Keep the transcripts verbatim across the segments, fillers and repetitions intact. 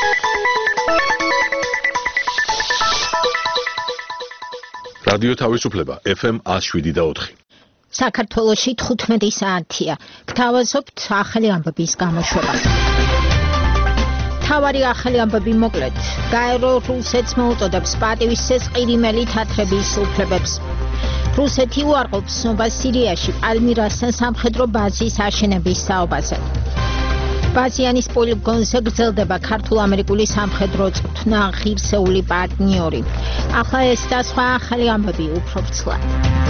რადიო თავისუფლება ეფ ემ one oh seven და four. საქართველოში თხუთმეტი საათია. გთავაზობთ ახალი ამბების გამოშვებას. თავარი ახალი ამბები მოკლედ. გაერო რუსეთს მოუწოდებს პატივისცეს ყირიმელი თათრების უფლებებს. რუსეთი უარყოფს ცნობას სირიაში პალმირასთან სამხედრო ბაზის აშენების საუბაზე. ბაზიანის პოლიგონზე გრძელდება ქართულ-ამერიკული სამხედრო წვრთნა ღირსეული პარტნიორი. ახლა ეს და სხვა ახალი ამბები უფრო ვრცლად.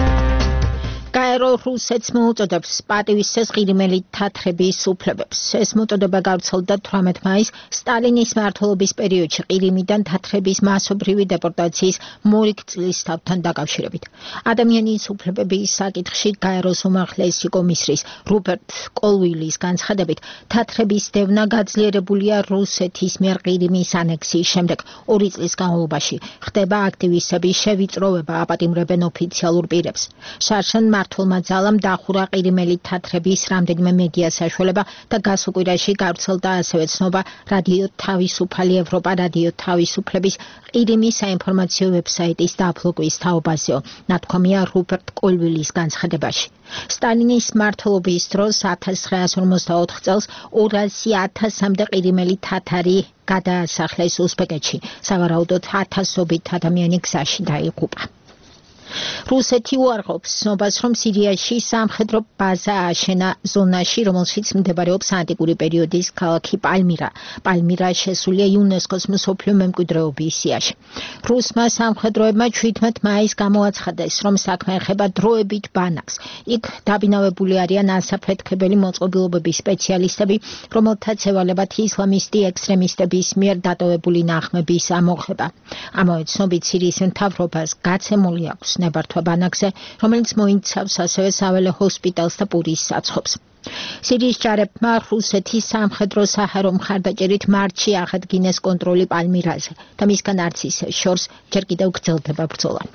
გაერო რუსეთს მოუწოდებს პატივისცეს ყირიმელი თათრების უფლებებს. ეს მოწოდება გავრცელდა თვრამეტ მაისს სტალინის მმართველობის პერიოდში ყირიმიდან თათრების მასობრივი დეპორტაციის მორიგ წლისთავთან დაკავშირებით. ადამიანის უფლებების საკითხში გაეროს უმაღლესი კომისრის რუპერტ კოლვილის განცხადებით, თათრების დევნა გაძლიერებულია რუსეთის მიერ ყირიმის ანექსიის შემდეგ. ორი წლის განმავლობაში ხდება აქტივისტების შევიწროვება, აპატიმრებენ ოფიციალურ პირებს. შარშან მართლმა ძალამ დახურა ყირიმელი თათრების რამდენიმე მედია საშუალება და გასულ კვირაში გავრცელდა ასევე ცნობა რადიო თავისუფალი ევროპა რადიო თავისუფლების ყირიმის საინფორმაციო ვებსაიტის დაბლოკვის თაობაზეო. ნათქვამია რუპერტ კოლვილის განცხადებაში. სტალინის მმართველობის დროს ათას ცხრაასი ორმოცდაოთხ წელს ორასი ათასამდე ყირიმელი თათარი გადაასახლეს უსბეკეთში. სავარაუდოდ ათასობით ადამიანი გზაში დაიღუპა. რუსეთი უარყოფს ცნობას, რომ სირიაში სამხედრო ბაზა აშენა ზონაში, რომელშიც მდებარეობს ანტიკური პერიოდის ქალაქი პალმირა. პალმირა შესულია იუნესკოს მსოფლიო მემკვიდრეობის სიაში. რუსმა სამხედროებმა შვიდმეტ მაისს გამოაცხადეს, რომ საქმე ეხება დროებით ბანაკს. იქ დაბინავებული არიან ასაფეთქებელი მოწყობილობების სპეციალისტები, რომელთაც ევალებათ ისლამისტი ექსტრემისტების მიერ დატოვებული ნაღმების ამოღება. ამავე ცნობით სირიის მთავრობას გაცემული აქვს ნებართვა ბანაკზე, რომელიც მოიცავს ასევე საველე ჰოსპიტალს და პურის საცხობს. სირიის ჯარებმა რუსეთის სამხედრო საჰაერო მხარდაჭერით მარტში აღადგინეს კონტროლი პალმირაზე და მისგან არც ისევ შორს ჯერ კიდევ გრძელდება ბრძოლა.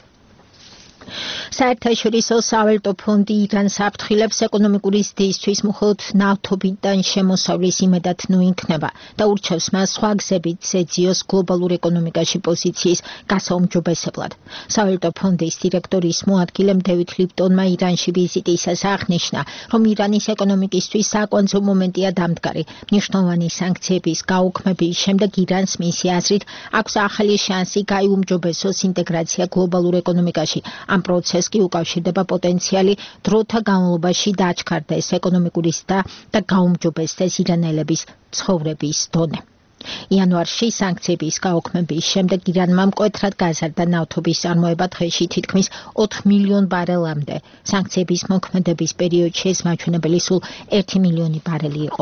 საერთაშორისო სავალუტო ფონდი ირანს აფრთხილებს ეკონომიკური ზრდისთვის მხოლოდ ნავთობიდან შემოსავლის იმედად ნუ იქნება და ურჩევს მას სხვა გზებით ზეძიოს გლობალურ ეკონომიკაში პოზიციის გასაუმჯობესებლად. სავალუტო ფონდის დირექტორის მოადგილემ დევიდ ლიპტონმა ირანში ვიზიტისას აღნიშნა, რომ ირანის ეკონომიკისთვის საკვანძო მომენტია დამდგარი. მნიშვნელოვანი სანქციების გაუქმების შემდეგ ირანს მისი აზრით აქვს ახალი შანსი გაიუმჯობესოს ინტეგრაცია გლობალურ ეკონომიკაში. ამ პროცესს კი უკავშირდება პოტენციალი დროთა განმავლობაში დაჩქარდეს ეკონომიკური ზრდა და გაუმჯობესდეს ირანელების ცხოვრების დონე. იანვარში სანქციების გაუქმების შემდეგ ირანმა მკვეთრად გაზარდა ნავთობის წარმოება დღეში თითქმის ოთხ მილიონ ბარელამდე. სანქციების მოქმედების პერიოდში ეს მაჩვენებელი სულ ერთი მილიონი ბარელი იყო.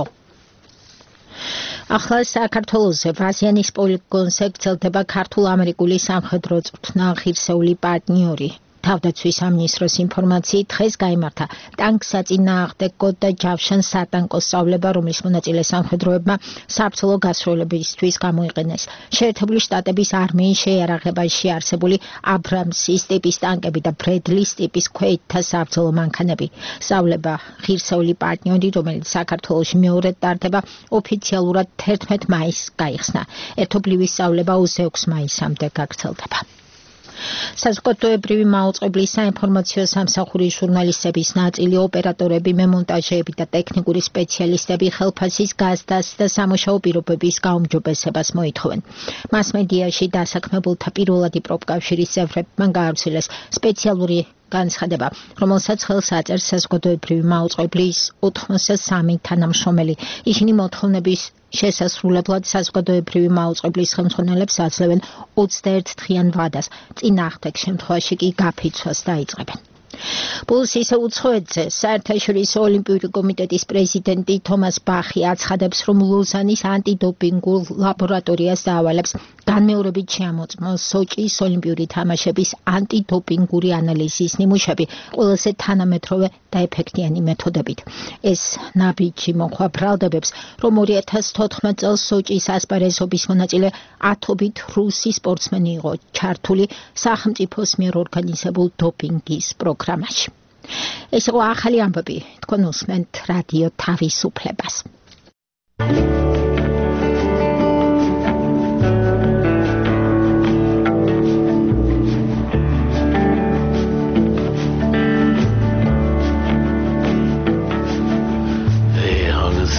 ახლა საქართველოზე ბაზიანის პოლიგონზე გრძელდება ქართულ-ამერიკული სამხედრო წვრთნა ღირსეული პარტნიორი. თავდაცვის სამინისტროს ინფორმაციით დღეს გაიმართა ტანკსაწინააღმდეგო და ჯავშან-სატანკო სწავლება, რომლის მონაწილე სამხედროებმა საბრძოლო გასროლებისთვის გამოიყენეს. შეერთებული შტატების არმიის შეიარაღებაში არსებული აბრამსის ტიპის ტანკები და ბრედლის ტიპის ქვეითთა საბრძოლო მანქანები. სწავლება ღირსეული პარტნიორი, რომელიც საქართველოში მეორედ ტარდება, ოფიციალურად თერთმეტ მაისს გაიხსნა. ერთობლივი სწავლება ოცდაექვსი მაისამდე გაგრძელდება. საზოგადოებრივი მაუწყებლის საინფორმაციო სამსახურის ჟურნალისტების ნაწილი, ოპერატორები, მემონტაჟეები და ტექნიკური სპეციალისტები ხელფასის გაზდას და სამუშაო პირობების გაუმჯობესებას მოითხოვენ. მასმედიაში დასაქმებულთა პირველადი პროფკავშირის წევრებმა გაავრცელეს სპეციალური განცხადება, რომელსაც ხელს აწერს საზოგადოებრივი მაუწყებლის ოცდამსამი თანამშრომელი. ისინი მოთხოვნების შესასრულებლად საზოგადოებრივი მაუწყებლის ხელმძღვანელებს აძლევენ ოცდაერთ დღიან ვადას, წინააღმდეგ შემთხვევაში კი გაფიცვას დაიწყებენ. პულს ისე უცხოეთზე საერთაშორისო ოლიმპიური კომიტეტის პრეზიდენტი თომას ბახი აცხადებს, რომ ლოზანის ანტიდოპინგურ ლაბორატორიას დაავალებს განმეორებით შეამოწმოს სოჭის ოლიმპიური თამაშების ანტიდოპინგური ანალიზის ნიმუშები ყველაზე თანამედროვე და ეფექტიანი მეთოდებით. ეს ნაბიჯი მოხვა ბრალდებებს, რომ ორი ათას თოთხმეტ წელს სოჭის ასპარეზობის მონაწილე ათობით რუსი სპორტსმენი იყო ჩართული სახელმწიფოს მიერ ორგანიზებულ დოპინგის პროგრამაში. ეს იყო ახალი ამბები, თქვენ უსმენთ რადიო თავისუფლებას.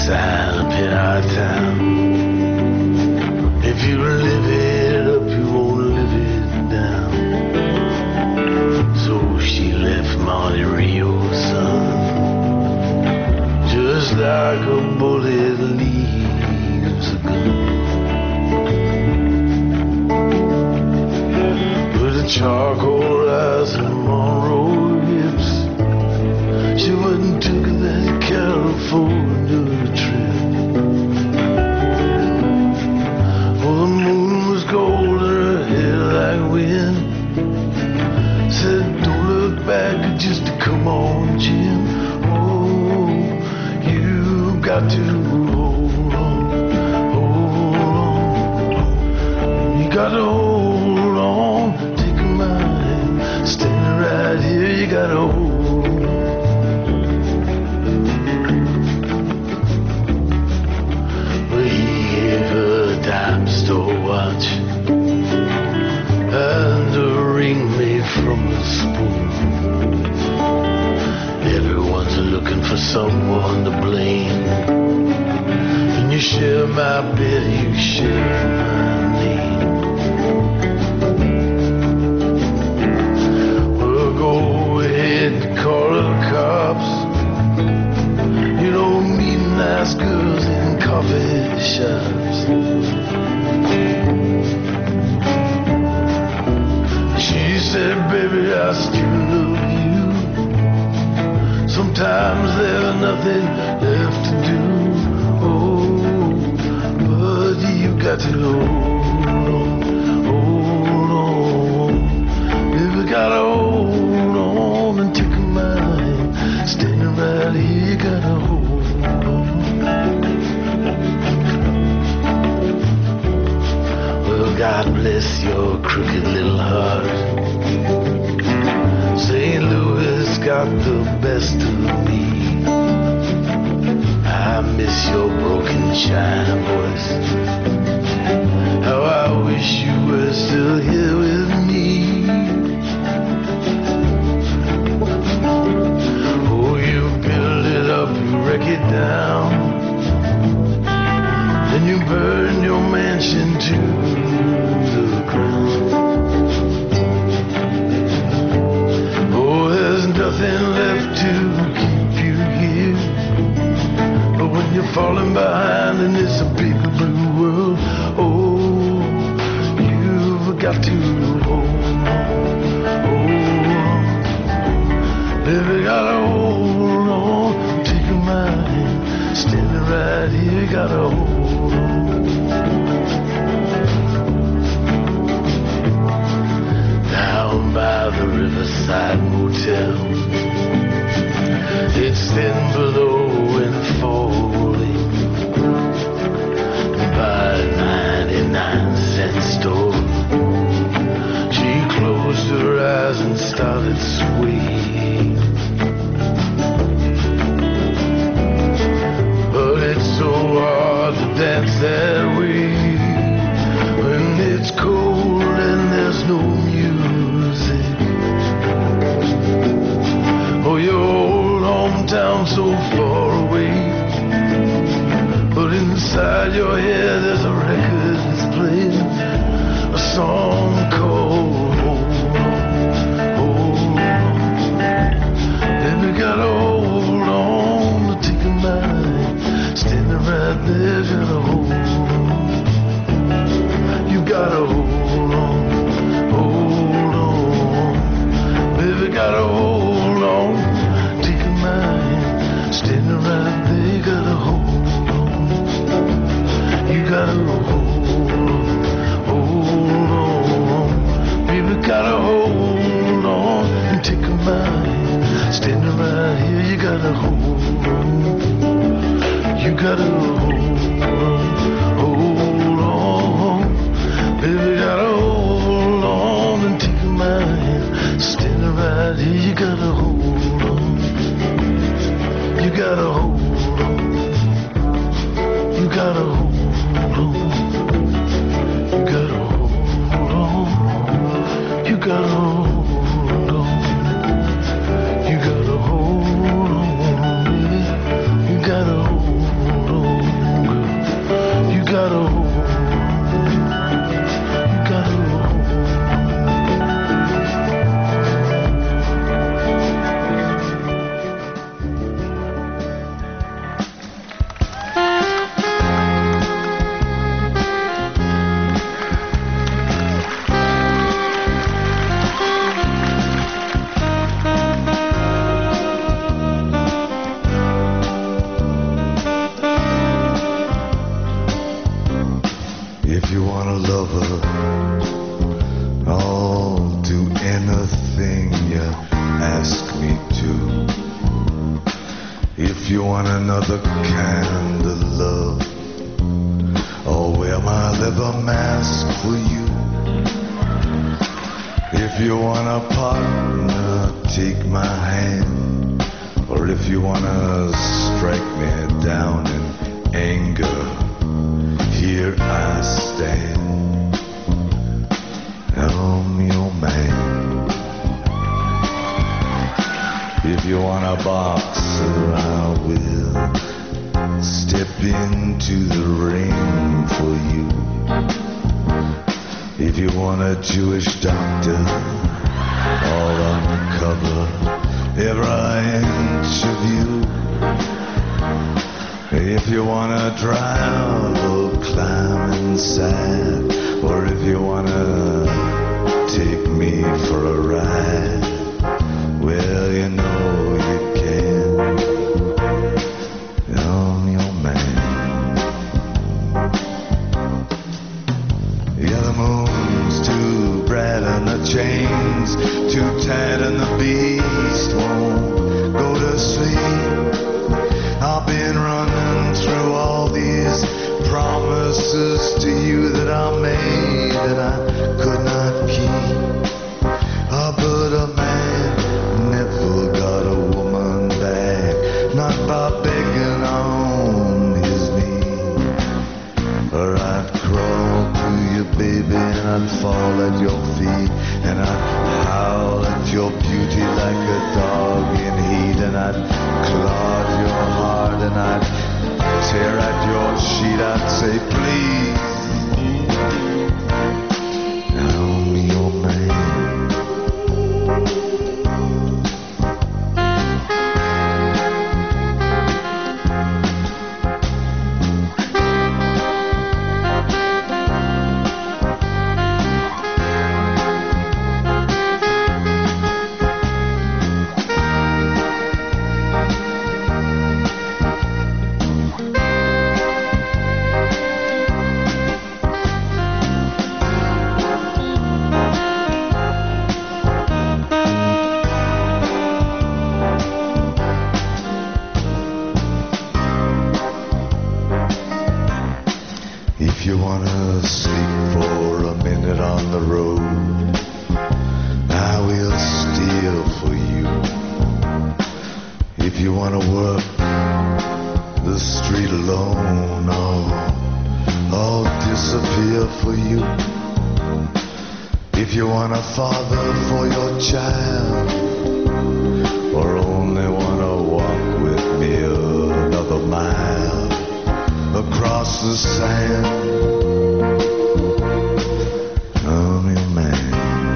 sign up in our town. If you live it up, you won't live it down. So she left Monte Rio, son, just like a bullet leaves a gun. With a charcoal eyes and Monroe hips, she wouldn't took that California trip. Well, the moon was gold and her hair like wind. Said, don't look back, just come on, Jim. Oh, you got to hold on, hold on. You got to hold on, take my hand, standing right here, you got to hold on. Dime store watch and a ring made from a spoon. Everyone's looking for someone to blame. When you share my bed, you share my name. Well, go ahead and call the cops. You don't meet nice girls in coffee shops. She said, baby, I still love you. Sometimes there's nothing left to do. Oh, but you got to hold on, hold on. Baby, gotta hold on and take my hand. Standing right here, you gotta hold on. God bless your crooked little heart. Saint Louis got the best of me. I miss your broken China voice. How I wish you were still here with me. Oh, you build it up, you wreck it down, then you burn your mansion too. Oh, there's nothing left to keep you here. But when you're falling behind and it's a big blue world, oh, you've got to hold on, hold on. Baby, gotta hold on, take my hand, standing right here, gotta hold on. By the Riverside Motel, it's thin below and falling. By a ninety-nine cent store, she closed her eyes and started swaying. But it's so hard to dance that way when it's cold and there's no music. Oh, your old hometown so far away, but inside your head there's a record that's playing a song called Hold On, Hold On. Baby, gotta hold on to take a mind, standing right there, gotta hold on. You gotta hold on, hold on. Baby, gotta hold on. Standing right there, gotta hold on. You gotta hold on, hold on. Baby, gotta hold on and take a mind. Standing right here, you gotta hold on. You gotta hold on, hold on. Baby, gotta hold on and take a mind. Standing right here, you gotta hold on. You gotta hold on. You gotta hold on. You gotta hold on. You gotta hold on. You gotta hold on. You gotta hold on. want a lover, I'll do anything you ask me to. If you want another kind of love, I'll wear my leather mask for you. If you want a partner, take my hand. Or if you want to strike me down in anger, here I stand. I'm your man. If you want a boxer, I will step into the ring for you. If you want a Jewish doctor, I'll uncover every inch of you. If you wanna drive or climb inside, or if you wanna take me for a ride, well, you know you can. I'm your man. Yeah, the moon's too bright and the chains too tight and the beast won't go to sleep. I've been running through all these promises to you that I made and I could not keep. Oh, but a man never got a woman back, not by begging on his knees. Or I'd crawl to you, baby, and I'd fall at your feet, and I'd howl at your beauty like a dog in heat, and I'd claw at your heart, and I'd tear at your sheet. I'd say, please, I'm your man. If you wanna sleep for a minute on the road, I will steal for you. If you wanna work the street alone, I'll, I'll disappear for you. If you want a father for your child, or only wanna walk with me another mile across the sand, I'm your man.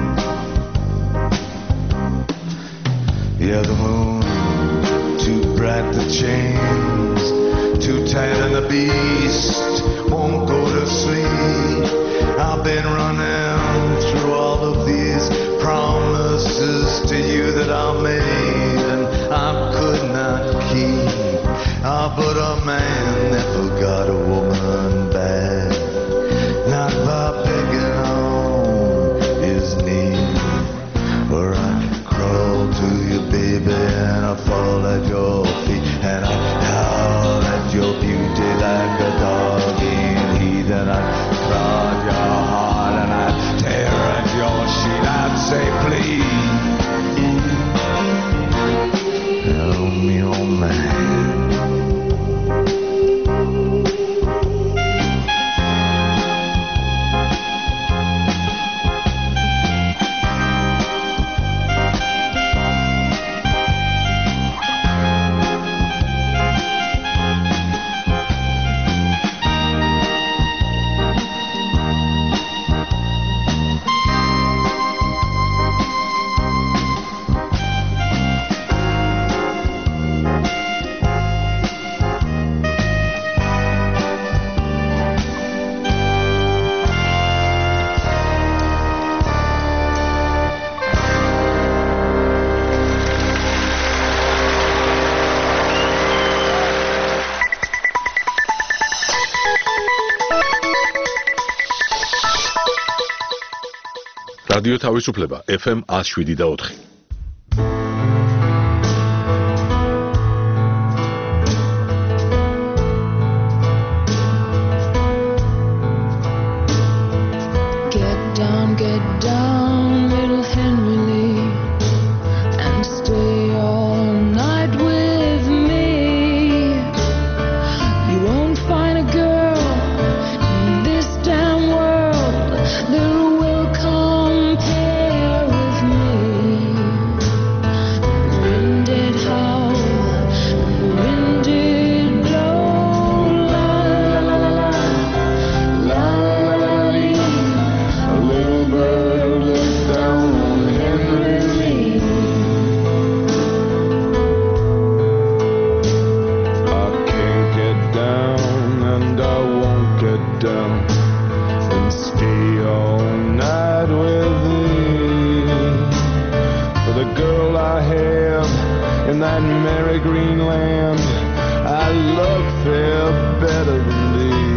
Yeah, the moon too bright, the chains too tight, and the beast won't go to sleep. I've been running through all of these promises to you that I made and I could not keep. Ah, but a man never got a woman back, not by begging on his knees. Or I'd crawl to you, baby, and I'd fall at your feet, and I'd howl at your beauty like a dog in heat, and I'd claw at your heart, and I'd tear at your sheet. I'd say, please, I'm your man. რადიო თავისუფლება ეფ ემ one oh seven და four. Get down, get down, little Henry Lee, and stay all night with me. You won't find a girl in this damn world that will compare with me. The wind did howl, and the wind did blow, la la la la la, la la la lee. A little bird looked down on Henry Lee. I can't get down and I won't get down and stay all night with thee. For the girl I have in that merry green land, I love fair better than thee.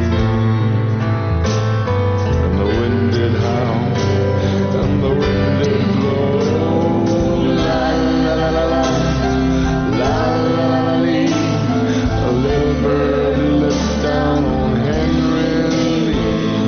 And the wind did howl, and the wind did blow, la la la la la, la la la lee. A little bird looked down on Henry Lee.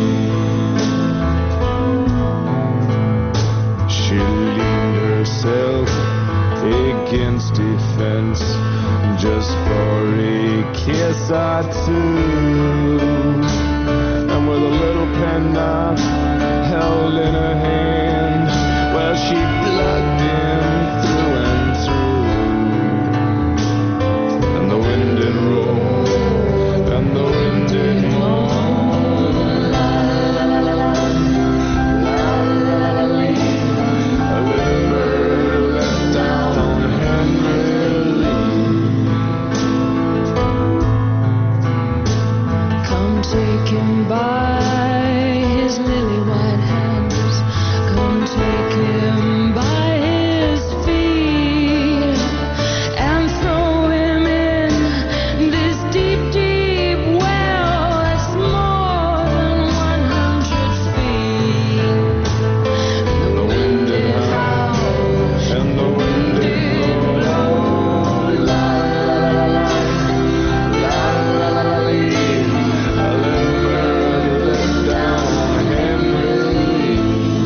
She leaned herself against a fence just for a kiss or two, and with a little penknife held in her hand, well, she plugged him through and through. And the wind did roll, and the wind did moan, la la la la la, la la la la lee. A little bird let down on Henry Lee. Come take him by his lily white hands. Come take him by his feet and throw him in this deep, deep well that's more than one hundred feet. And the wind did howl, and the wind did blow, la la la la la, la la la lee. A little bird let down on Henry Lee.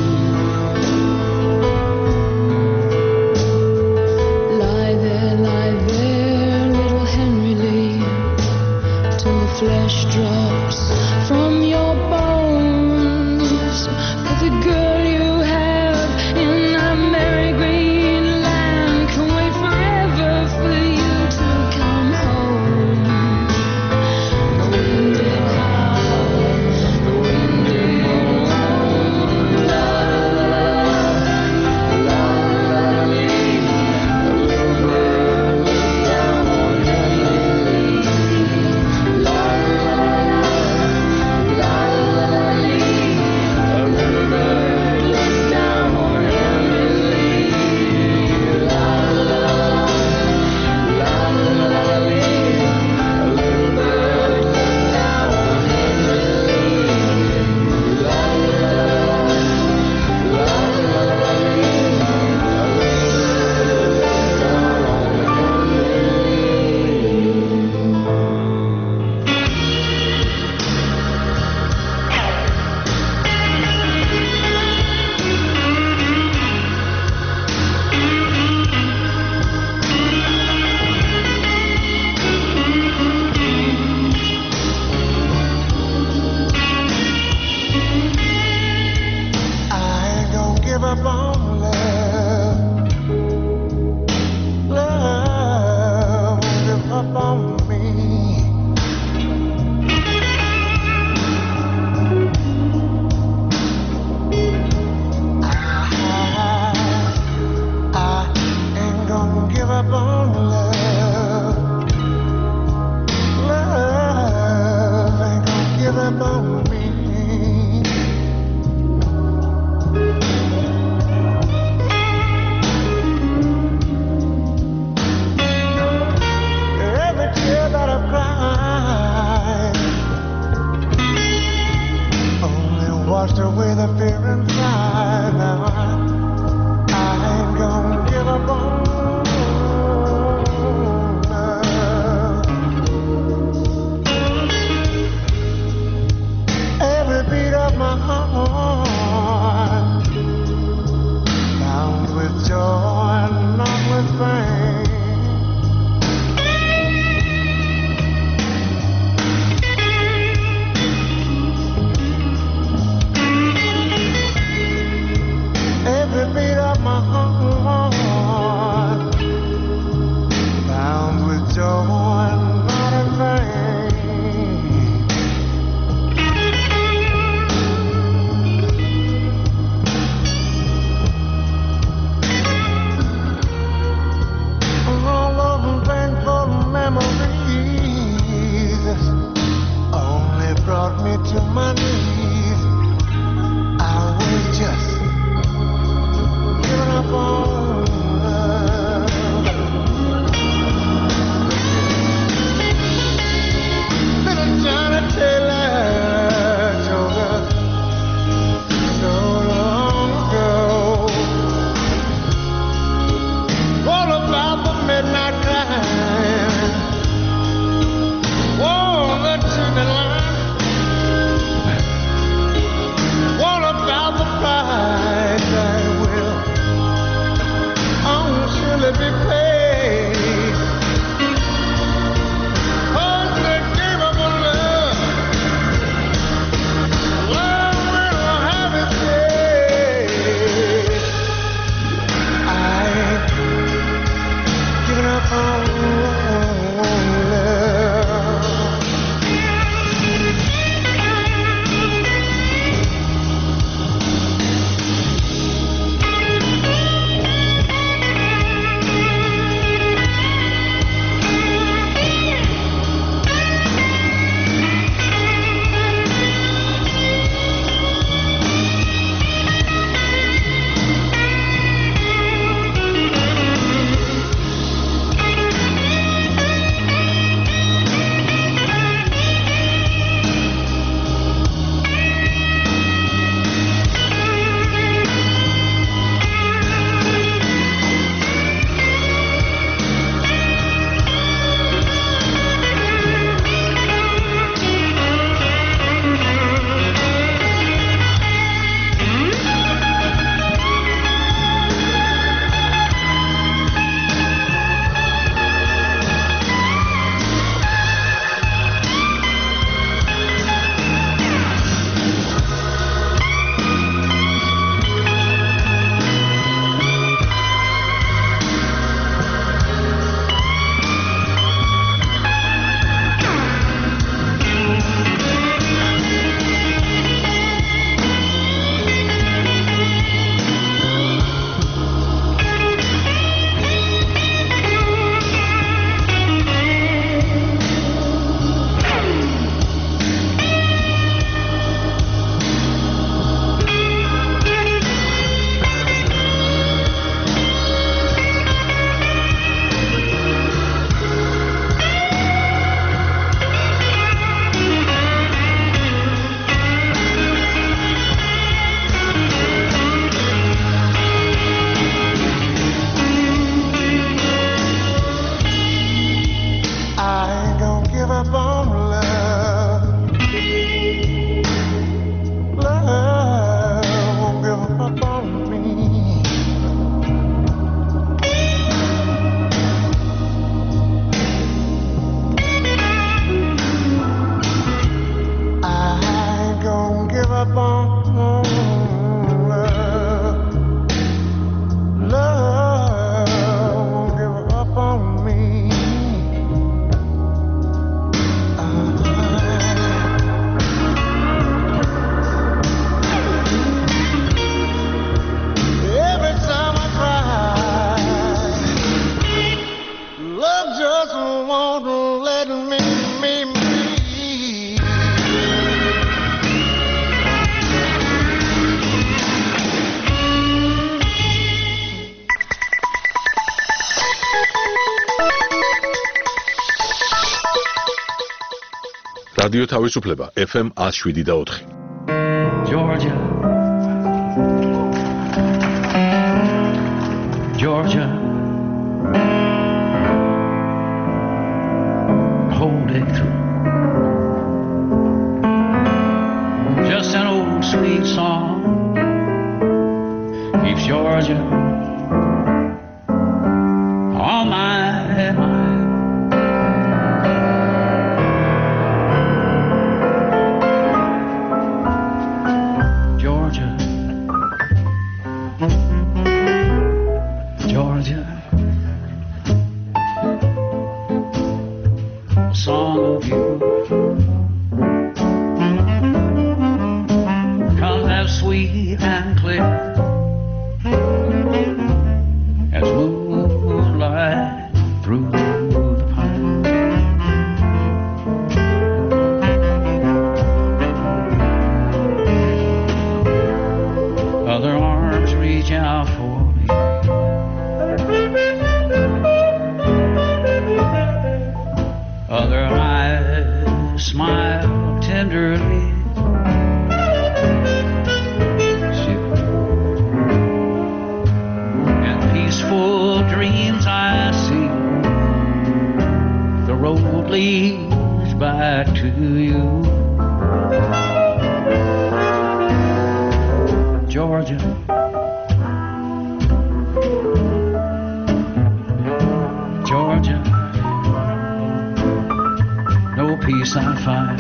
Lie there, lie there, little Henry Lee, till the flesh drops from your bones. 'Cause the girl you have in that merry green land can wait forever for you to come home. The wind did howl, the wind did moan, la la la la, la la la lee. A little bird looked down on Henry Lee, la la la la, washed away the fear inside. Now I, I ain't gonna give up on love. Every beat of my heart bound with joy and not with pain. Every beat of my heart bound with joy and not in vain. All those painful memories only brought me to my knees. I was just giving up on love. Little Johnny Taylor told us so long ago all about the midnight climb. Oh, the chimney line. What about the price I will surely be paid? Oh, the game of love, love will have its day. I ain't giving up on love. რადიო თავისუფლება ეფ ემ one oh seven და four. Georgia, Georgia, hold it through. Just an old sweet song keeps Georgia on my mind. Georgia, Georgia, a song of you comes as sweet and clear as moonlight through the pine. Other arms reach out for me. Other eyes smile tenderly. And peaceful dreams I see. The road leads back to you. Georgia, Georgia, no peace I find.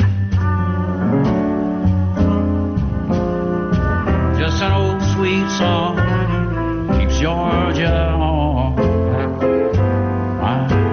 Just an old sweet song keeps Georgia on my mind.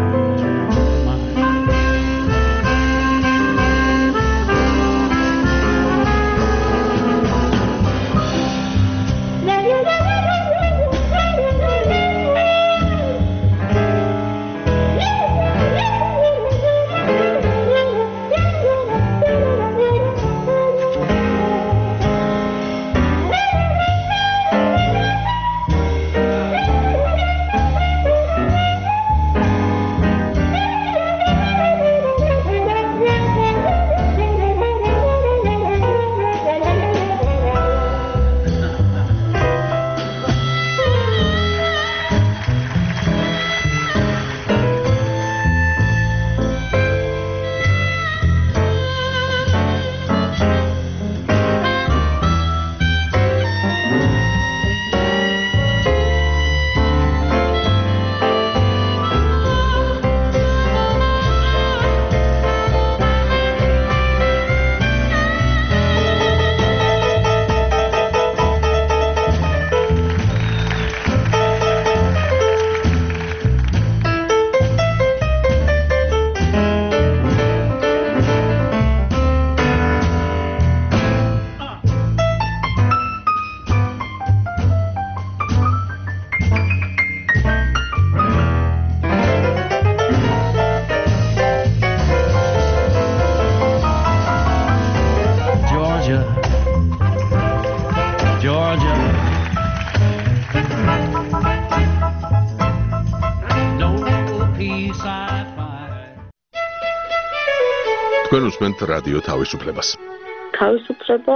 თქვენ უსმენთ რადიო თავისუფლებას. თავისუფლება,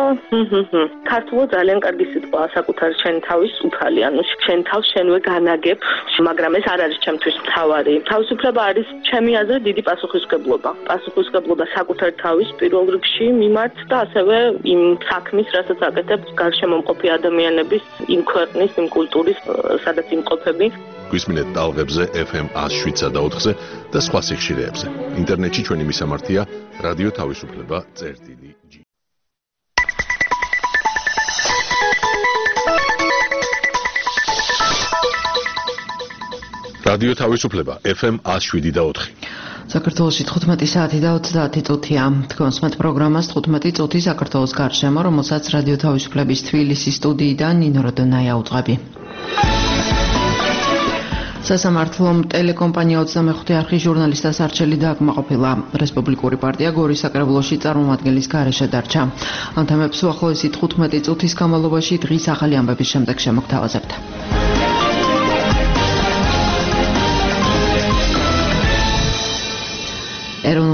ქართულად ძალიან კარგი სიტყვაა საკუთარი შენი თავის უფალი, ანუ შენ თავს შენვე განაგებ, მაგრამ ეს არ არის ჩემთვის მთავარი. თავისუფლება არის ჩემი აზრით დიდი პასუხისმგებლობა. პასუხისმგებლობა საკუთარი თავის პირველ რიგში მიმართ და ასევე იმ საქმის, რასაც აკეთებ გარშემო მყოფი ადამიანების, იმ ქვეყნის, იმ კულტურის, სადაც იმყოფები. გვისმინეთ ტალღებზე ეფ ემ one oh seven და ოთხზე და სხვა სიხშირეებზე. ინტერნეტში ჩვენი მისამართია რადიო თავისუფლება წერტილი ჯი. რადიო თავისუფლება ეფ ემ one oh seven და ოთხი. საქართველოში თხუთმეტი საათი და ოცდაათი წუთია. თქვენ სმენთ პროგრამას თხუთმეტი წუთი საქართველოს გარშემო, რომელსაც რადიო თავისუფლების თბილისის სტუდიიდან ნინო როდონაია უძღვები. სასამართლომ ტელეკომპანია ოცდამეხუთე არხის ჟურნალისტას არჩელი დააკმაყოფილა. რესპუბლიკური პარტია გორის საკრებულოში წარმომადგენლის გარეშე დარჩა. ამ თემებს უახლოესი თხუთმეტი წუთის განმავლობაში დღის ახალი ამბების შემდეგ შემოგთავაზებთ. ეროვნულ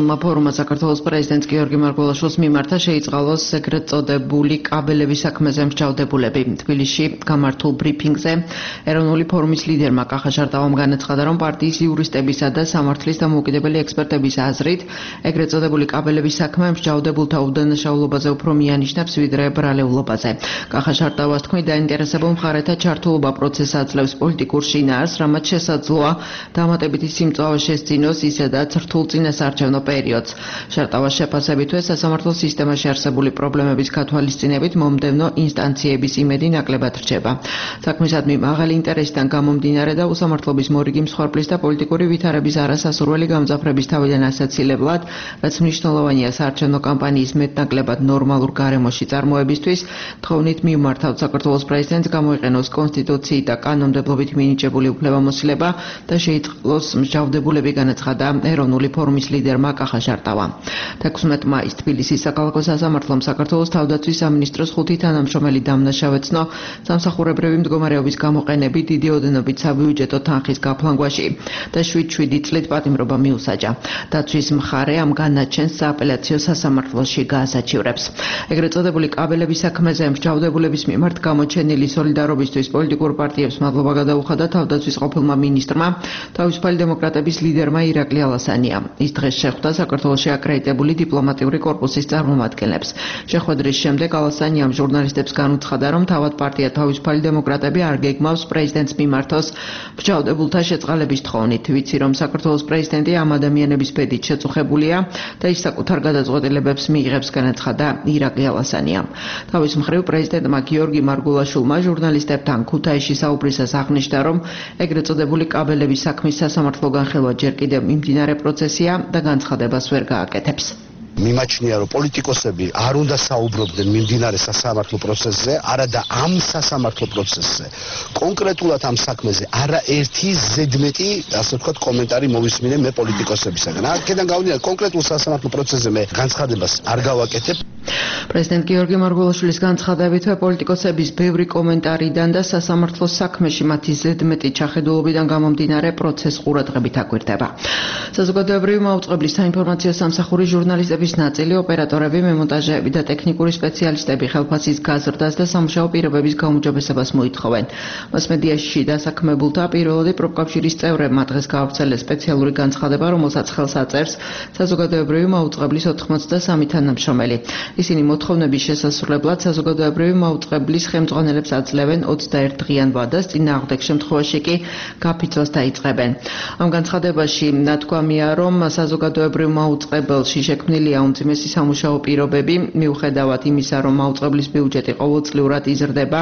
მრავალწლოვანმა ფორუმმა საქართველოს პრეზიდენტ გიორგი მარგველაშვილს მიმართა შეიწყალოს ეგრეთ წოდებული კაბელების საქმეზე მსჯავრდებულები. თბილისში გამართულ ბრიფინგზე ეროვნული ფორუმის ლიდერმა კახა შარტავამ განაცხადა, რომ პარტიის იურისტებისა და სამართლის დამოუკიდებელი ექსპერტების აზრით ეგრეთ წოდებული კაბელების საქმე მსჯავრდებულთა უდანაშაულობაზე უფრო მიანიშნებს, ვიდრე ბრალეულობაზე. კახა შარტავას თქმით, დაინტერესებულ მხარეთა ჩართულობა პროცესს აძლევს პოლიტიკურ შინაარს, რამაც შესაძლოა დამატებითი სიმწვავე შესძინოს ისედაც რთულ წინასაარჩევნო პერიოდს. შარტავას შეფასებითვე სასამართლო სისტემაში არსებული პრობლემების გათვალისწინებით მომდევნო ინსტანციების იმედი ნაკლებად რჩება. საქმისადმი მაღალი ინტერესიდან გამომდინარე და უსამართლობის მორიგი მსხვერპლის და პოლიტიკური ვითარების არასასურველი გამძაფრების თავიდან ასაცილებლად, რაც მნიშვნელოვანია საარჩევნო კამპანიის მეტნაკლებად ნორმალურ გარემოში წარმოებისთვის, თხოვნით მივმართავთ საქართველოს პრეზიდენტს გამოიყენოს კონსტიტუციით და კანონმდებლობით მინიჭებული უფლებამოსილება და შეიწყოს მსჯავრდებულები, განაცხადა ეროვნული ფორუმის ლიდერმა კახა შარტავამ. თექვსმეტ მაისს თბილისის საქალაქო სასამართლომ საქართველოს თავდაცვის სამინისტროს ხუთი თანამშრომელი დამნაშავეცნო სამსახურებრივი მდგომარეობის გამოყენებით დიდი ოდენობით საბიუჯეტო თანხის გაფლანგვაში და შვიდ შვიდი წლით პატიმრობა მიუსაჯა. დაცვის მხარე ამ განაჩენს სააპელაციო სასამართლოში გაასაჩივრებს. ეგრეთ წოდებული კაბელების საქმეზე მსჯავრდებულების მიმართ გამოჩენილი სოლიდარობისთვის პოლიტიკურ პარტიებს მადლობა გადაუხადა თავდაცვის ყოფილმა მინისტრმა, თავისუფალი დემოკრატების ლიდერმა ირაკლი ალასანიამ. ის დღეს შეხვდა საქართველოში აკრედიტებული დიპლომატიური კორპუსის წარმომადგენლებს. შეხვედრის შემდეგ ალასანიამ ჟურნალისტებს განუცხადა, რომ თავად პარტია თავისუფალი დემოკრატები არ გეგმავს პრეზიდენტს მიმართოს მსჯავრდებულთა შეწყალების თხოვნით. ვიცი, რომ საქართველოს პრეზიდენტი ამ ადამიანების ბედით შეწუხებულია და ის საკუთარ გადაწყვეტილებებს მიიღებს, განაცხადა ირაკლი ალასანიამ. თავის მხრივ პრეზიდენტმა გიორგი მარგველაშვილმა ჟურნალისტებთან ქუთაისში საუბრისას აღნიშნა, რომ ეგრეთ წოდებული კაბელების საქმის სასამართლო განხილვა ჯერ კიდევ მიმდინარე პროცესია და განცხადებას ვერ გააკეთებს. მიმაჩნია, რომ პოლიტიკოსები არ უნდა საუბრობდნენ მიმდინარე სასამართლო პროცესზე, არადა ამ სასამართლო პროცესზე. კონკრეტულად ამ საქმეზე არაერთი ზედმეტი, ასე ვთქვათ, კომენტარი მოვისმინე მე პოლიტიკოსებისაგან. აქედან გამომდინარე, კონკრეტულ სასამართლო პროცესზე მე განცხადებას არ გავაკეთებ. პრეზიდენტ გიორგი მარგველაშვილის განცხადებითვე პოლიტიკოსების ბევრი კომენტარიდან და სასამართლოს საქმეში მათი ზედმეტი ჩახედულობიდან გამომდინარე პროცესს ყურადღებით აკვირდება. საზოგადოებრივი მაუწყებლის საინფორმაციო სამსახურის ჟურნალისტების ნაწილი, ოპერატორები, მემონტაჟეები და ტექნიკური სპეციალისტები ხელფასის გაზრდას და სამუშაო პირობების გაუმჯობესებას მოითხოვენ. მასმედიაში დასაქმებულთა პირველადი პროფკავშირის წევრებმა დღეს გაავრცელეს სპეციალური განცხადება, რომელსაც ხელს აწერს საზოგადოებრივი მაუწყებლის ოთხმოცდასამი თანამშრომელი. ისინი მოთხოვნების შესასრულებლად საზოგადოებრივი მაუწყებლის ხელმძღვანელებს აძლევენ ოცდაერთ დღიან ვადას, წინააღმდეგ შემთხვევაში კი გაფიცვას დაიწყებენ. ამ განცხადებაში ნათქვამია, რომ საზოგადოებრივ მაუწყებელში შექმნილია უმძიმესი სამუშაო პირობები, მიუხედავად იმისა, რომ მაუწყებლის ბიუჯეტი ყოველწლიურად იზრდება,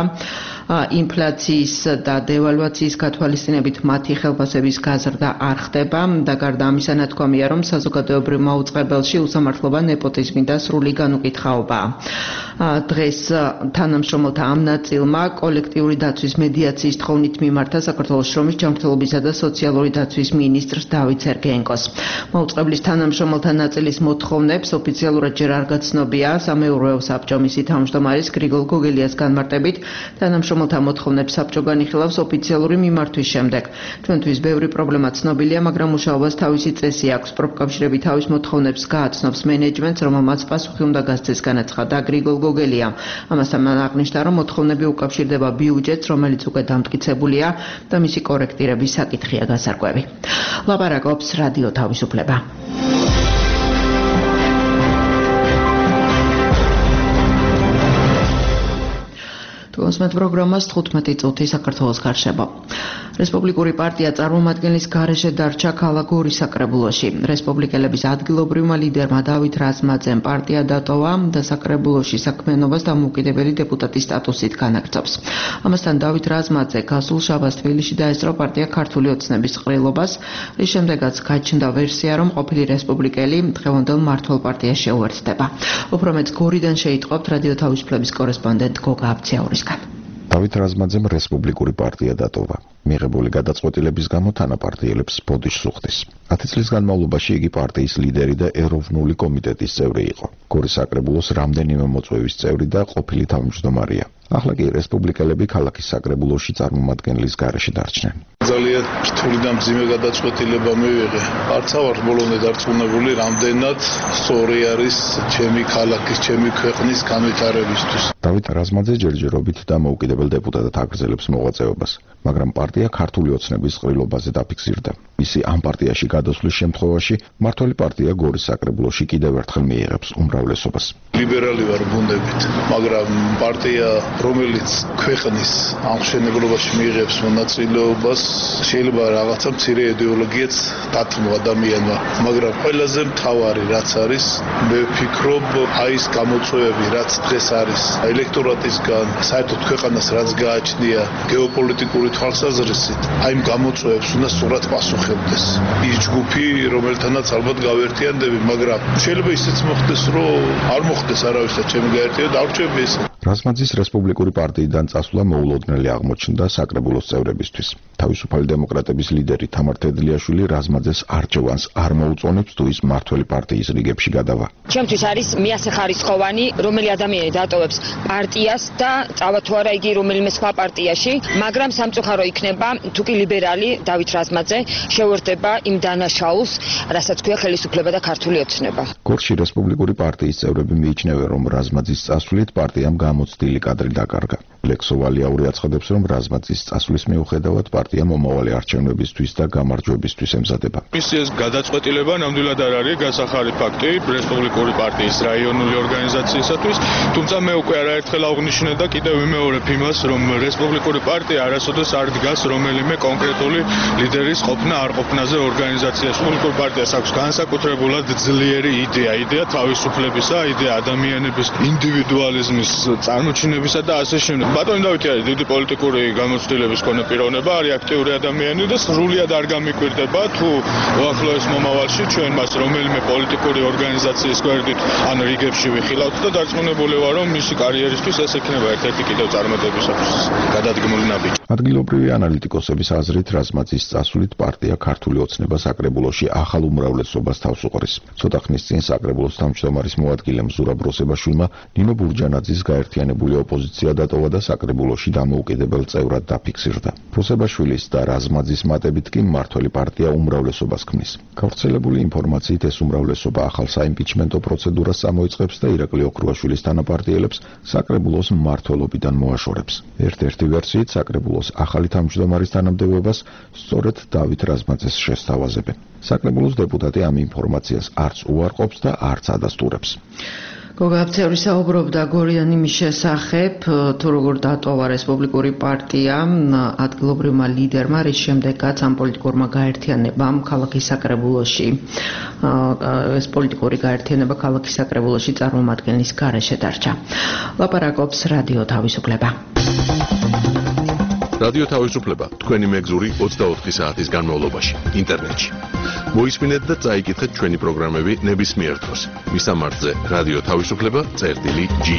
ინფლაციის და დევალვაციის გათვალისწინებით მათი ხელფასების გაზრდა არ ხდება და გარდა ამისა ნათქვამია, რომ საზოგადოებრივ მაუწყებელში უსამართლობა, ნეპოტიზმი და სრული განუკითხაობაა. დღეს თანამშრომელთა ამ ნაწილმა კოლექტიური დაცვის მედიაციის თხოვნით მიმართა საქართველოს შრომის ჯანმრთელობისა და სოციალური დაცვის მინისტრს დავით სერგეენკოს. მაუწყებლის თანამშრომელთა ნაწილის მოთხოვნებს ოფიციალურად ჯერ არ გაცნობია სამეურვეო საბჭო მისი თავმჯდომარის გრიგოლ გოგელიას განმარტებით. თანამშრომელთა მოთხოვნებს საბჭო განიხილავს ოფიციალური მიმართვის შემდეგ. ჩვენთვის ბევრი პრობლემა ცნობილია, მაგრამ მუშაობას თავისი წესი აქვს. პროფკავშირები თავის მოთხოვნებს გააცნობს მენეჯმენტს, რომელმაც პასუხი უნდა გასცეს, განაცხადა გრიგოლ გოგელიამ. ამასთან მან აღნიშნა, რომ მოთხოვნები უკავშირდება ბიუჯეტს, რომელიც უკვე დამტკიცებულია და მისი კორექტირების საკითხია გასარკვევი. ლაპარაკობს რადიო თავისუფლება. თუმცა პროგრამას თხუთმეტი წუთი საქართველოს გარშემო. რესპუბლიკური პარტია წარმომადგენლის გარეშე დარჩა ქალაქ გორის საკრებულოში. რესპუბლიკელების ადგილობრივმა ლიდერმა დავით რაზმაძემ პარტია დატოვა და საკრებულოში საქმიანობას დამოუკიდებელი დეპუტატის სტატუსით განაგრძობს. ამასთან დავით რაზმაძე გასულ შაბათს თბილისში დაესწრო პარტია ქართული ოცნების ყრილობას, რის შემდეგაც გაჩნდა ვერსია, რომ ყოფილი რესპუბლიკელი დღევანდელ მმართველ პარტიას შეუერთდება. უფრო მეტ გორიდან შეიტყობთ რადიო თავისუფლების კორესპონდენტ გოგა აბციაურისგან. დავით რაზმაძემ რესპუბლიკური პარტია დატოვა. მიღებული გადაწყვეტილების გამო თანაპარტიელებს ბოდიშს უხდის. ათი წლის განმავლობაში იგი პარტიის ლიდერი და ეროვნული კომიტეტის წევრი იყო. გორის საკრებულოს რამდენიმე მოწვევის წევრი და ყოფილი თავმჯდომარეა. ახლა კი რესპუბლიკელები ქალაქის საკრებულოში წარმომადგენლის გარეშე დარჩნენ. ძალიან რთული და მძიმე გადაწყვეტილება მივიღე. არც ავარ ბოლომდე დარწმუნებული, რამდენად სწორი არის ჩემი ქალაქის, ჩემი ქვეყნის განვითარებისთვის. დავით რაზმაძე ჯერჯერობით დამოუკიდებელ დეპუტატად აგრძელებს მოღვაწეობას, მაგრამ პარტია ქართული ოცნების ყრილობაზე დაფიქსირდა. მისი ამ პარტიაში გადასვლის შემთხვევაში მმართველი პარტია გორის საკრებულოში კიდევ ერთხელ მიიღებს უმრავლესობას. ლიბერალი ვარ ბუნდებით, მაგრამ პარტია, რომელიც ქვეყნის აღმშენებლობაში მიიღებს მონაწილეობას, შეიძლება რაღაცა მცირე იდეოლოგიაც დათმო ადამიანმა, მაგრამ ყველაზე მთავარი რაც არის, მე ვფიქრობ, აი ეს გამოწვევები, რაც დღეს არის ელექტორატისგან, საერთოდ ქვეყანას რაც გააჩნია გეოპოლიტიკური თვალსაზრისით, აი ამ გამოწვევებს უნდა სწორად პასუხებდეს. ის ჯგუფი, რომელთანაც ალბათ გავერთიანდები, მაგრამ შეიძლება ისიც მოხდეს, რომ არ მოხდეს არავისაც ჩემი გაერთიანება და არ რჩები ეს. რაზმაძის რესპუბლიკური პარტიიდან წასვლა მოულოდნელი აღმოჩნდა საკრებულოს წევრებისთვის. თავისუფალი დემოკრატების ლიდერი თამარ თედლიაშვილი რაზმაძეს არჩევანს არ მოუწონებს თუ ის მმართველი პარტიის რიგებში გადავა. ჩემთვის არის მიასახარისხოვანი, რომელი ადამიანი დატოვებს პარტიას და წავა თუ არა იგი რომელიმე სხვა პარტიაში, მაგრამ სამწუხარო იქნება თუ კი ლიბერალი დავით რაზმაძე შეუერთდება იმ დანაშაულს, რასაც ქვია ხელისუფლება და ქართული ოცნება. გორში რესპუბლიკური პარტიის წევრები მიიჩნევენ, რომ რაზმაძის წასვლით პარტიამ გამოცდილი კადრი დაკარგა. ლექსოვალიაური აცხადებს, რომ რაზმაძის წასვლის მიუხედავად პარტია მომავალი არჩევნებისთვის და გამარჯვებისთვის ემზადება. მისი ეს გადაწყვეტილება ნამდვილად არ არის გასახარი ფაქტი რესპუბლიკური პარტიის რაიონული ორგანიზაციისათვის, თუმცა მე უკვე არაერთხელ აღვნიშნე და კიდევ ვიმეორებ იმას, რომ რესპუბლიკური პარტია არასოდეს არ დგას რომელიმე კონკრეტული ლიდერის ყოფნა არ ყოფნაზე ორგანიზაციაში. რესპუბლიკური პარტიას აქვს განსაკუთრებულად ძლიერი იდეა, იდეა თავისუფლებისა, იდეა ადამიანების ინდივიდუალიზმის წარმოჩინებისა და ასე შემდეგ. ბატონი დავითი არის დიდი პოლიტიკური გამოცდილების მქონე პიროვნება, არის აქტიური ადამიანი და სრულიად არ გამიკვირდება თუ უახლოეს მომავალში ჩვენ მას რომელიმე პოლიტიკური ორგანიზაციის გვერდით ან რიგებში ვიხილავთ და დარწმუნებული ვარ, რომ მისი კარიერისთვის ეს იქნება ერთ-ერთი კიდევ წარმატებისათვის გადადგმული ნაბიჯი. ადგილობრივი ანალიტიკოსების აზრით რაზმაძის წასვლით პარტია ქართული ოცნება საკრებულოში ახალ უმრავლესობას თავს უყრის. ცოტა ხნის წინ საკრებულოს თავმჯდომარის მოადგილემ ზურაბ როსებაშვილმა ნინო ბურჯანაძის გაერთიანებული ოპოზიცია დატოვა და საკრებულოში დამოუკიდებელ წევრად დაფიქსირდა. როსებაშვილის და რაზმაძის მატებით კი მმართველი პარტია უმრავლესობას ქმნის. გავრცელებული ინფორმაციით ეს უმრავლესობა ახალ საიმპიჩმენტო პროცედურას წამოიწყებს და ირაკლი ოქრუაშვილის თანაპარტიელებს საკრებულოს მმართველობიდან მოაშორებს. ერთ-ერთი ვერსიით საკრებულოს ახალი თავმჯდომარის თანამდებობას სწორედ დავით რაზმაძეს შესთავაზებენ. საკრებულოს დეპუტატი ამ ინფორმაციას არც უარყოფს და არც ადასტურებს. გოგა აფცევრი საუბრობდა გორიანი მის შესახებ, თუ როგორ დატოვა რესპუბლიკური პარტია ადგილობრივმა ლიდერმა, რის შემდეგაც ამ პოლიტიკურმა გაერთიანებამ ქალაქის საკრებულოში ეს პოლიტიკური გაერთიანება ქალაქის საკრებულოში წარმომადგენლის გარეშე დარჩა. ლაპარაკობს რადიო თავისუფლება. რადიო თავისუფლება თქვენი მეგზური ოცდაოთხი საათის განმავლობაში ინტერნეტში. მოისმინეთ და წაიკითხეთ ჩვენი პროგრამები ნებისმიერ დროს. მისამართზე რადიო თავისუფლება წერტილი ჯი.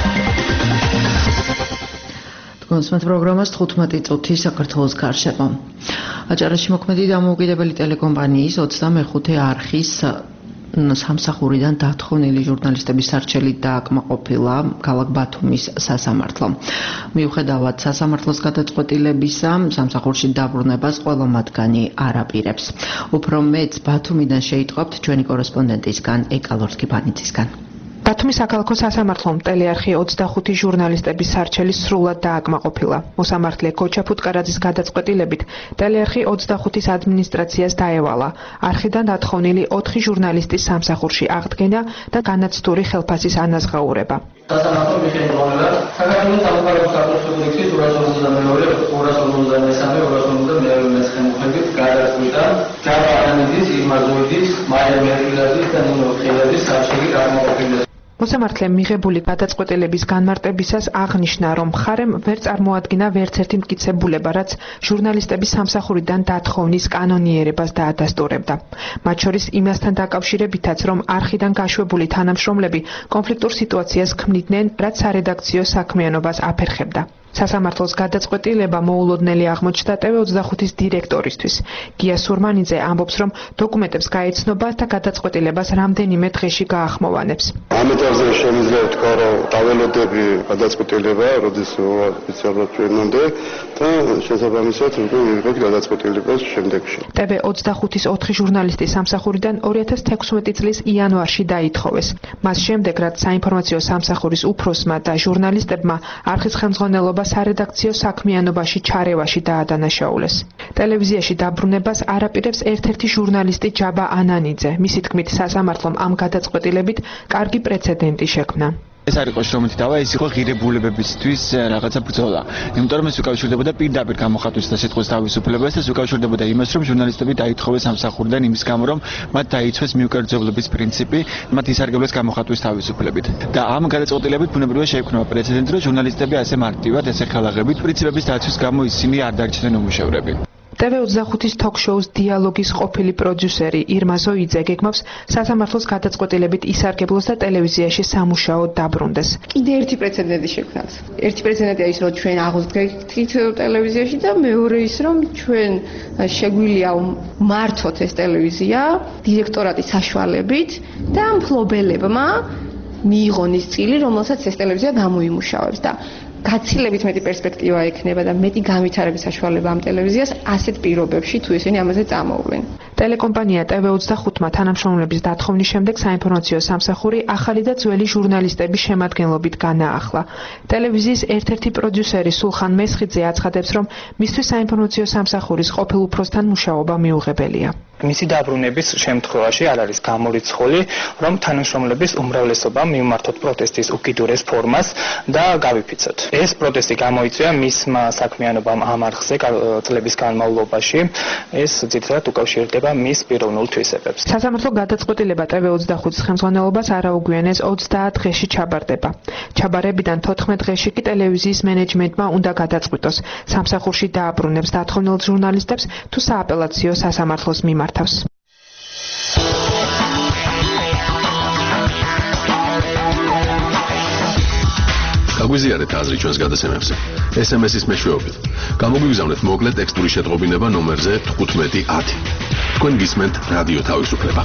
თქვენს პროგრამას თხუთმეტი წუთი საქართველოს გარშემო. აჭარაში მოქმედი დამოუკიდებელი ტელეკომპანიის ოცდამეხუთე არხის სამსახურიდან დათხოვნილი ჟურნალისტების სარჩელით დააკმაყოფილა ქალაქ ბათუმის სასამართლო. მიუხედავად სასამართლოს გადაწყვეტილებისა, სამსახურში დაბრუნებას ყველა მათგანი არ აპირებს. უფრო მეც ბათუმიდან შეიტყობთ ჩვენი კორესპონდენტისგან ეკალორსკი ფანიცისგან. ბათუმის საქალაქო სასამართლომ ტელეარხი ოცდახუთი ჟურნალისტების სარჩელი სრულად დააკმაყოფილა. მოსამართლე ქოჩა ფუტკარაძის გადაწყვეტილებით ტელეარხი ოცდახუთის ადმინისტრაციას დაევალა არხიდან დათხოვნილი ოთხი ჟურნალისტის სამსახურში აღდგენა და განაცდური ხელფასის ანაზღაურება. სასამართლომ მიხეილოვნა საქართველოს სამხარებო საკონსულტაციის ორას ორმოცდამეორე, ორას ორმოცდამესამე, ორას ორმოცდამეორე ხელმოხებით გადაწყვიტა ჯავა ანანიძის, ირმა ზოიდის, მარია მერილაძის და ნინო ხელაძის სარჩელი დაკმაყოფილება. მოსამართლემ მიღებული გადაწყვეტილების განმარტებისას აღნიშნა, რომ მხარემ ვერ წარმოადგინა ვერც ერთი მტკიცებულება, რაც ჟურნალისტების სამსახურიდან დათხოვნის კანონიერებას დაადასტურებდა. მათ შორის იმასთან დაკავშირებითაც, რომ არხიდან გაშვებული თანამშრომლები კონფლიქტურ სიტუაციას ქმნიდნენ, რაც სარედაქციო საქმიანობას აფერხებდა. სასამართლოს გადაწყვეტილება მოულოდნელი აღმოჩნდა ტევ ოცდახუთის დირექტორისთვის. გია სურმანიძე ამბობს, რომ დოკუმენტებს გაეცნობა და გადაწყვეტილებას რამდენიმე დღეში გაახმოვანებს. ამ ეტაპზე შემიძლია ვთქვა, რომ დაველოდები გადაწყვეტილება, როდის ოფიციალურად ჩვენამდე და შესაბამისად უკვე ვიღებთ გადაწყვეტილებას შემდეგში. ტევ ოცდახუთის ოთხი ჟურნალისტი სამსახურიდან ორი ათას თექვსმეტი წლის იანვარში დაითხოვეს. მას შემდეგ, რაც საინფორმაციო სამსახურის უფროსმა და ჟურნალისტებმა არხის ხელმძღვანელობა სარედაქციო საქმიანობაში ჩარევაში დაადანაშაულეს. ტელევიზიაში დაბრუნებას არაპირებს ერთ-ერთი ჟურნალისტი ჯაბა ანანიძე. მისი თქმით, სასამართლომ ამ გადაწყვეტილებით კარგი პრეცედენტი შექმნა. ეს არ იყო შრომითი დავა, ეს იყო ღირებულებებისთვის რაღაცა ბრძოლა. იმიტომ რომ ეს უკავშირდებოდა პირდაპირ გამოხატვის და სიტყვის თავისუფლებას და უკავშირდებოდა იმას, რომ ჟურნალისტები დაითხოვეს სამსახურიდან იმის გამო, რომ მათ დაიცვეს მიუკერძებლობის პრინციპი, მათ ისარგებლეს გამოხატვის თავისუფლებით. და ამ გადაწყვეტილებით ბუნებრივია შეიქმნება პრეცედენტი, რომ ჟურნალისტები ასე მარტივად, ესე ხელაღებით პრინციპების დაცვის გამო ისინი არ დარჩნენ უმუშევრები. ტევ ოცდახუთის თოქ-შოუს დიალოგის ყოფილი პროდიუსერი ირმა ზოიძე გეგმავს სასამართლოს გადაწყვეტილებით ისარგებლოს და ტელევიზიაში სამუშაოდ დაბრუნდეს. კიდე ერთი პრეცედენტი შექმნათ. ერთი პრეცედენტია ის, რომ ჩვენ აღდგეთ ტელევიზიაში და მეორე ის, რომ ჩვენ შეგვიძლია მართოთ ეს ტელევიზია დირექტორატის საშუალებით და მფლობელებმა მიიღონ ის წილი, რომელსაც ეს ტელევიზია გამოიმუშავებს და გაცილებით მეტი პერსპექტივა ექნება და მეტი განვითარების საშუალება ამ ტელევიზიას ასეთ პირობებში, თუ ისინი ამაზე წამოვლენ. ტელეკომპანია ტევ ოცდახუთმა თანამშრომლების დათხოვნის შემდეგ საინფორმაციო სამსახური ახალი და ძველი ჟურნალისტების შემადგენლობით განაახლა. ტელევიზიის ერთ-ერთი პროდიუსერი სულხან მესხიძე აცხადებს, რომ მისთვის საინფორმაციო სამსახურის ყოფილ უფროსთან მუშაობა მიუღებელია. მისი დაბრუნების შემთხვევაში არ არის გამორიცხული, რომ თანამშრომლების უმრავლესობამ მიმართოთ პროტესტის უკიდურეს ფორმას და გავიფიცოთ. ეს პროტესტი გამოიწვია მისმა საქმიანობამ ამ არხზე წლების განმავლობაში. ეს ძირითადად უკავშირდება მის პიროვნულ თვისებებს. სასამართლო გადაწყვეტილება ტევ ოცდახუთის ხელმძღვანელობას არაუგვიანეს ოცდაათ დღეში ჩაბარდება. ჩაბარებიდან თოთხმეტ დღეში კი ტელევიზიის მენეჯმენტმა უნდა გადაწყვიტოს, სამსახურში დააბრუნებს დათხოვნილ ჟურნალისტებს თუ სააპელაციო სასამართლოს მიმართავს. გაგვიზიარეთ აზრი ჩვენს გადაცემებზე. ეს ემ ეს-ის მეშვეობით. გამოგვიგზავნეთ მოკლე ტექსტური შეტყობინება ნომერზე თხუთმეტი ათი. თქვენ გისმენთ რადიო თავისუფლება.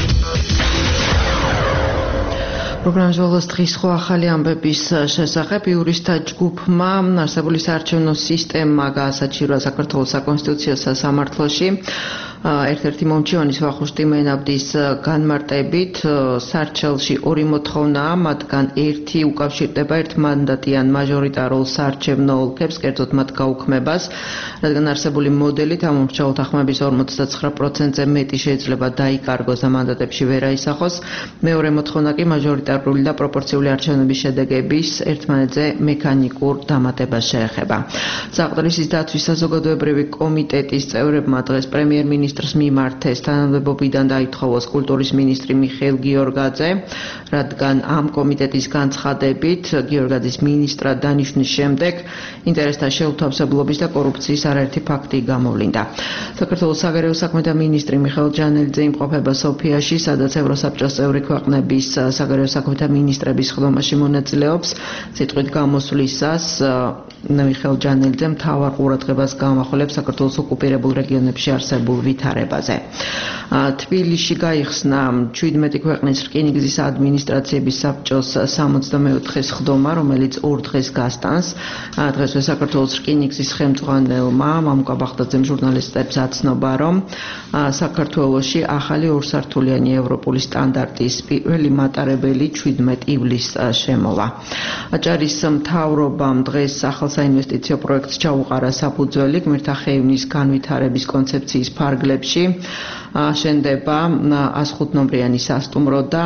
პროგრამის ბოლოს დღის ხო ახალი ამბების შესახებ იურისტთა ჯგუფმა არსებული საარჩევნო სისტემა გაასაჩირვა საქართველოს საკონსტიტუციო სასამართლოში. ერთ-ერთი მომჩივანის ვახუშტი მენაბდის განმარტებით სარჩელში ორი მოთხოვნაა, მათგან ერთი უკავშირდება ერთმანდატიან მაჟორიტარულ საარჩევნო ოლქებს, კერძოდ მათ გაუქმებას, რადგან არსებული მოდელით ამ მომრჩეველთა ხმების ორმოცდაცხრა პროცენტზე მეტი შეიძლება დაიკარგოს და მანდატებში ვერ აისახოს. მეორე მოთხოვნა კი მაჟორიტარული და პროპორციული არჩევნების შედეგების ერთმანეთზე მექანიკურ დამატებას შეეხება. საყდრისის დათვის საზოგადოებრივი კომიტეტის წევრებმა დღეს პრემიერ-მინისტრ მინისტრს მიმართეს თანამდებობიდან დაითხოვოს კულტურის მინისტრი მიხეილ გიორგაძე, რადგან ამ კომიტეტის განცხადებით გიორგაძის მინისტრად დანიშნვის შემდეგ ინტერესთა შეუთავსებლობის და კორუფციის არაერთი ფაქტი გამოვლინდა. საქართველოს საგარეო საქმეთა მინისტრი მიხეილ ჯანელიძე იმყოფება სოფიაში, სადაც ევროსაბჭოს წევრი ქვეყნების საგარეო საქმეთა მინისტრების ხდომაში მონაწილეობს. სიტყვით გამოსვლისას მიხეილ ჯანელიძე მთავარ ყურადღებას გაამახვილებს საქართველოს ოკუპირებულ რეგიონებში არსებულ ვითარებაზე. თბილისში გაიხსნა შვიდმეტი ქვეყნის რკინიგზის ადმინისტრაციების საბჭოს სამოცდამეოთხე სხდომა, რომელიც ორ დღეს გასტანს. დღესვე საქართველოს რკინიგზის ხელმძღვანელმა მამუკა ბახტაძემ ჟურნალისტებს აცნობა, რომ საქართველოში ახალი ორსართულიანი ევროპული სტანდარტის პირველი მატარებელი შვიდმეტი ივლისს შემოვა. აჭარის მთავრობამ დღეს ახალ საინვესტიციო პროექტს ჩაუყარა საფუძველი გმირთა ხეივნის განვითარების კონცეფციის ფარგლებში. შენდება ას ხუთ ნომრიანი სასტუმრო და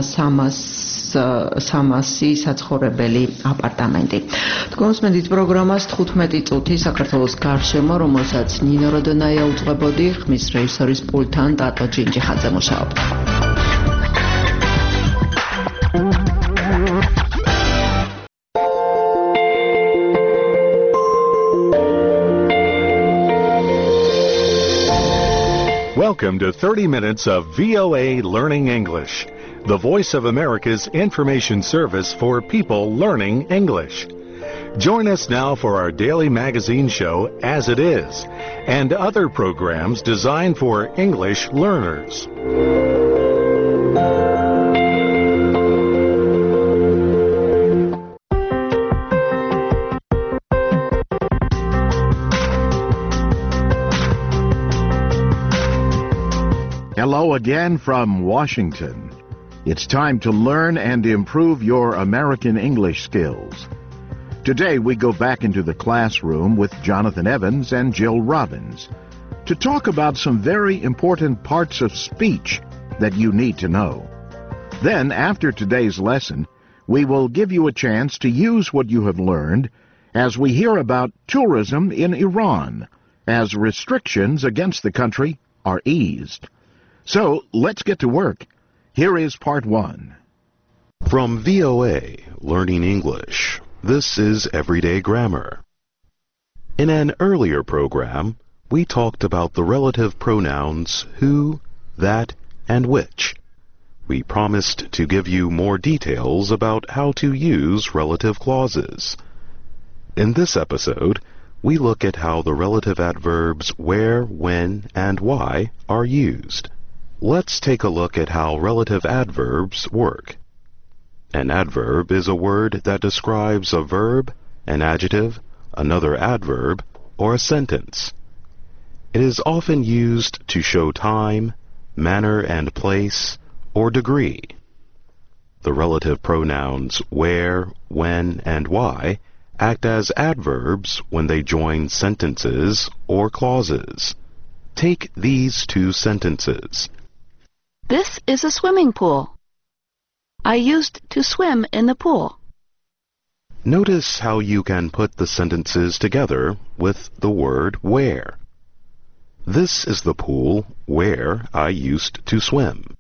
სამასი საცხოვრებელი აპარტამენტი. თქვენსმენთ პროგრამას თხუთმეტი წუთი საქართველოს გარშემო, რომელსაც ნინო როდონაია უძღვებოდი, ხმის რეჟისორის პულტთან ტატო ჯინჯიხაძე მუშაობდა. Welcome to thirty minutes of V O A Learning English, the voice of America's information service for people learning English. Join us now for our daily magazine show, As It Is, and other programs designed for English learners. Hello again from Washington. It's time to learn and improve your American English skills. Today we go back into the classroom with Jonathan Evans and Jill Robbins to talk about some very important parts of speech that you need to know. Then, after today's lesson, we will give you a chance to use what you have learned as we hear about tourism in Iran, as restrictions against the country are eased. So, let's get to work. Here is part one. From V O A, Learning English, this is Everyday Grammar. In an earlier program, we talked about the relative pronouns who, that, and which. We promised to give you more details about how to use relative clauses. In this episode, we look at how the relative adverbs where, when, and why are used. Let's take a look at how relative adverbs work. An adverb is a word that describes a verb, an adjective, another adverb, or a sentence. It is often used to show time, manner and place, or degree. The relative pronouns where, when, and why act as adverbs when they join sentences or clauses. Take these two sentences. This is a swimming pool. I used to swim in the pool. Notice how you can put the sentences together with the word where. This is the pool where I used to swim.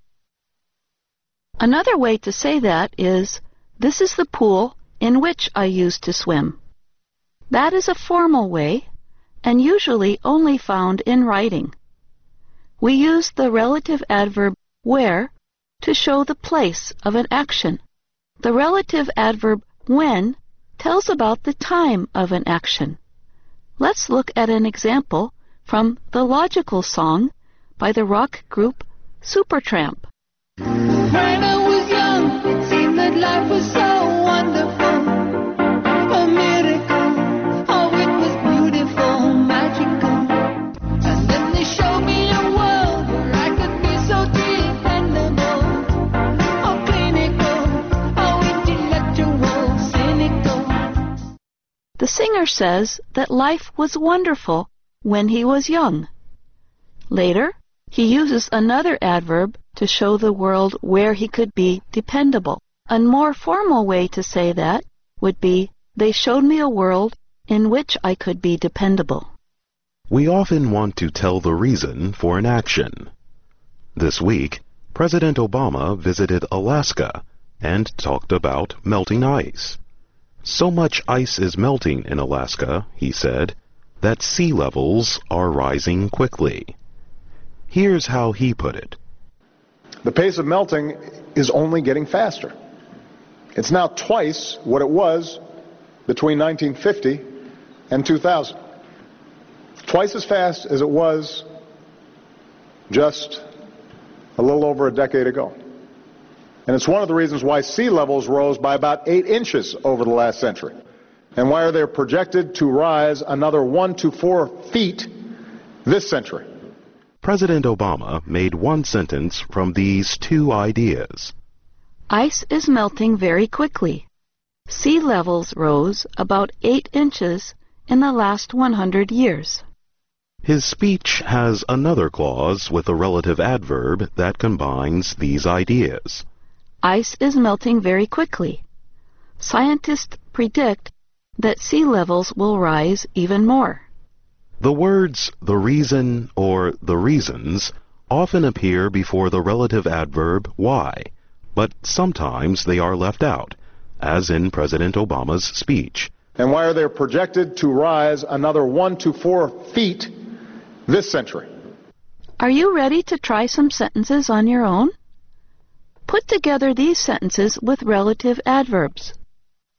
Another way to say that is, this is the pool in which I used to swim. That is a formal way, and usually only found in writing. We use the relative adverb where to show the place of an action. The relative adverb when tells about the time of an action. Let's look at an example from the Logical Song by the rock group Supertramp. When I was young, it seemed that life was so wonderful, a miracle. Oh, it was beautiful, magical. And then they showed me a world where I could be so dependable, oh, clinical, oh, intellectual, cynical. The singer says that life was wonderful when he was young. Later, he uses another adverb to show the world where he could be dependable. A more formal way to say that would be, they showed me a world in which I could be dependable. We often want to tell the reason for an action. This week, President Obama visited Alaska and talked about melting ice. So much ice is melting in Alaska, he said, that sea levels are rising quickly. Here's how he put it. The pace of melting is only getting faster. It's now twice what it was between nineteen fifty and two thousand. Twice as fast as it was just a little over a decade ago. And it's one of the reasons why sea levels rose by about eight inches over the last century, and why they're projected to rise another one to four feet this century. President Obama made one sentence from these two ideas. Ice is melting very quickly. Sea levels rose about eight inches in the last one hundred years. His speech has another clause with a relative adverb that combines these ideas. Ice is melting very quickly. Scientists predict that sea levels will rise even more. The words the reason or the reasons often appear before the relative adverb why, but sometimes they are left out, as in President Obama's speech. And why are they projected to rise another one to four feet this century? Are you ready to try some sentences on your own? Put together these sentences with relative adverbs.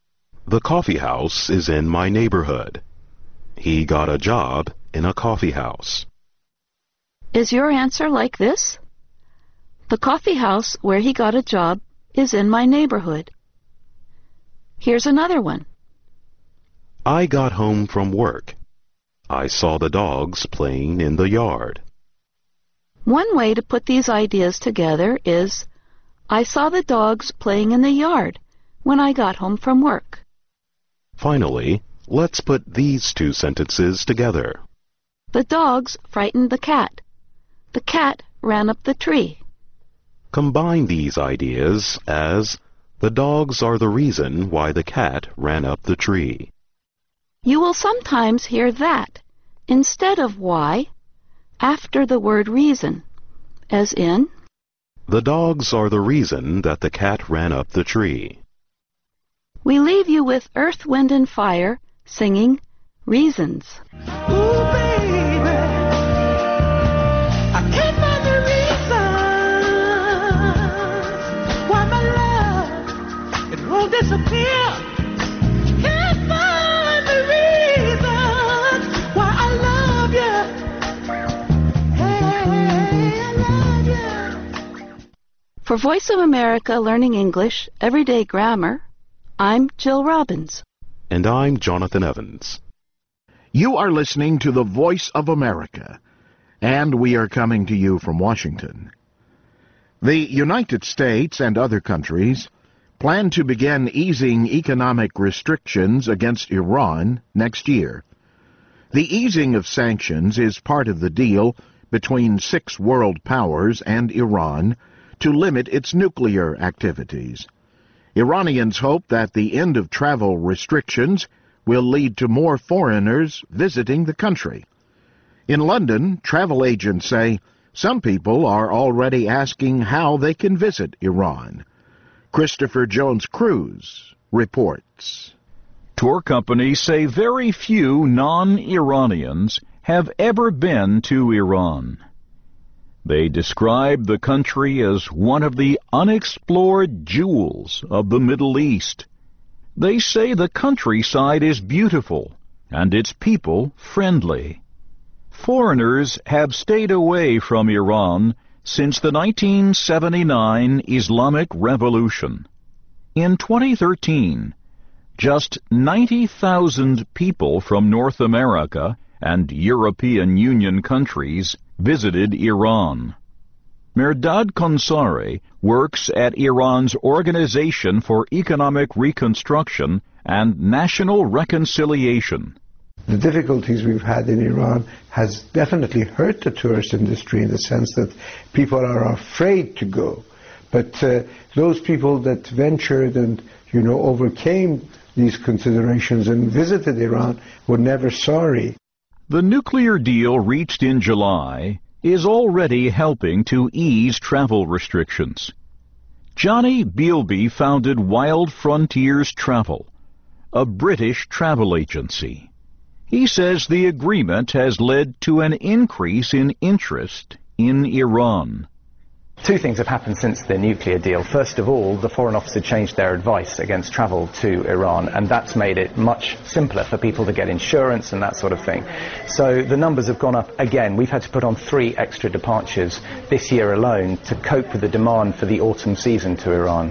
The coffee house is in my neighborhood. He got a job in a coffee house. Is your answer like this? The coffee house where he got a job is in my neighborhood. Here's another one. I got home from work. I saw the dogs playing in the yard. One way to put these ideas together is, I saw the dogs playing in the yard when I got home from work. Finally, let's put these two sentences together. The dogs frightened the cat. The cat ran up the tree. Combine these ideas as, the dogs are the reason why the cat ran up the tree. You will sometimes hear that instead of why after the word reason, as in, the dogs are the reason that the cat ran up the tree. We leave you with Earth, Wind and Fire singing Reasons. Ooh, baby, I can't find the reasons why my love, it won't disappear. Can't find the reasons why I love you. Hey, I love you. For Voice of America Learning English, Everyday Grammar, I'm Jill Robbins. And I'm Jonathan Evans. You are listening to the Voice of America, and we are coming to you from Washington. The United States and other countries plan to begin easing economic restrictions against Iran next year. The easing of sanctions is part of the deal between six world powers and Iran to limit its nuclear activities. Iranians hope that the end of travel restrictions will lead to more foreigners visiting the country. In London, travel agents say some people are already asking how they can visit Iran. Christopher Jones-Cruz reports. Tour companies say very few non-Iranians have ever been to Iran. They describe the country as one of the unexplored jewels of the Middle East. They say the countryside is beautiful and its people friendly. Foreigners have stayed away from Iran since the nineteen seventy-nine Islamic Revolution. In twenty thirteen, just ninety thousand people from North America and European Union countries visited Iran. Mehrdad Konsari works at Iran's Organization for Economic Reconstruction and National Reconciliation. The difficulties we've had in Iran has definitely hurt the tourist industry in the sense that people are afraid to go. But uh, those people that ventured and, you know, overcame these considerations and visited Iran were never sorry. The nuclear deal reached in July is already helping to ease travel restrictions. Johnny Bealby founded Wild Frontiers Travel, a British travel agency. He says the agreement has led to an increase in interest in Iran. Two things have happened since the nuclear deal. First of all, the Foreign Office had changed their advice against travel to Iran, and that's made it much simpler for people to get insurance and that sort of thing. So the numbers have gone up again. We've had to put on three extra departures this year alone to cope with the demand for the autumn season to Iran.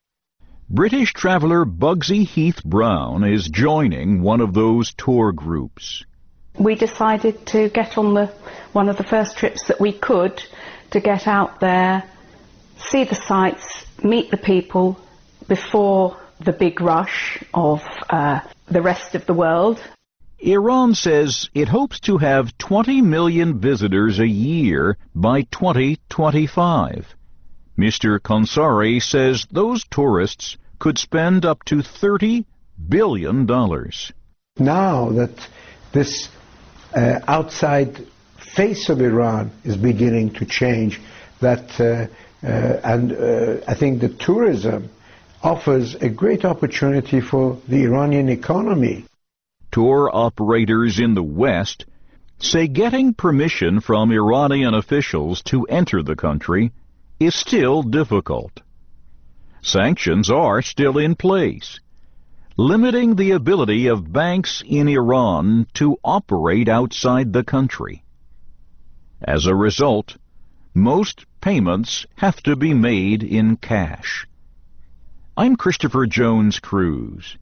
British traveller Bugsy Heath Brown is joining one of those tour groups. We decided to get on the one of the first trips that we could to get out there, see the sights, meet the people before the big rush of uh, the rest of the world. Iran says it hopes to have twenty million visitors a year by twenty twenty-five. Mister Konsari says those tourists could spend up to thirty billion dollars. Now that this uh, outside face of Iran is beginning to change, that uh, uh, and uh, I think the tourism offers a great opportunity for the Iranian economy. Tour operators in the West say getting permission from Iranian officials to enter the country is still difficult. Sanctions are still in place. limiting the ability of banks in Iran to operate outside the country. As a result, most payments have to be made in cash. I'm Christopher Jones Cruz.